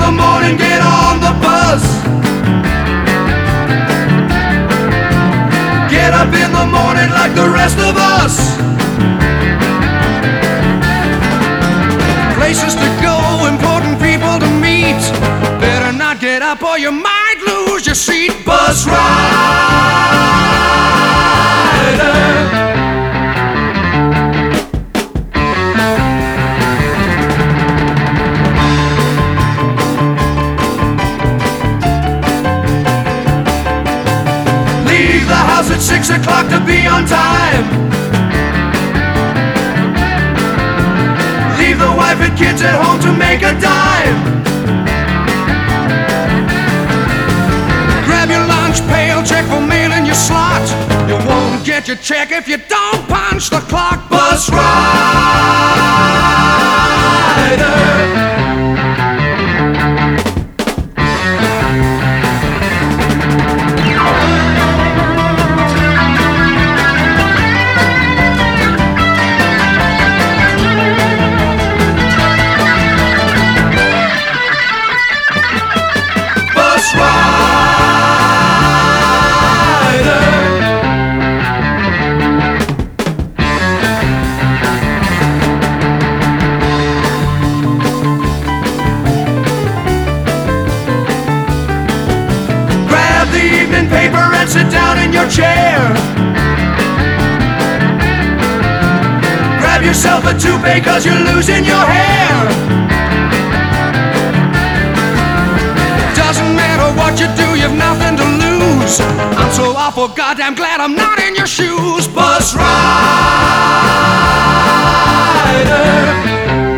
the morning, get on the bus. Get up in the morning like the rest of us. Places to go, important people to meet. Better not get up or you might lose your seat. Bus rider. Leave the house at 6 o'clock to be on time. Leave the wife and kids at home to make a dime. Grab your lunch pail, check for mail in your slot. You won't get your check if you don't punch the clock. Bus rider. Paper and sit down in your chair. Grab yourself a toupee cause you're losing your hair. Doesn't matter what you do, you've nothing to lose. I'm so awful goddamn glad I'm not in your shoes. Bus rider.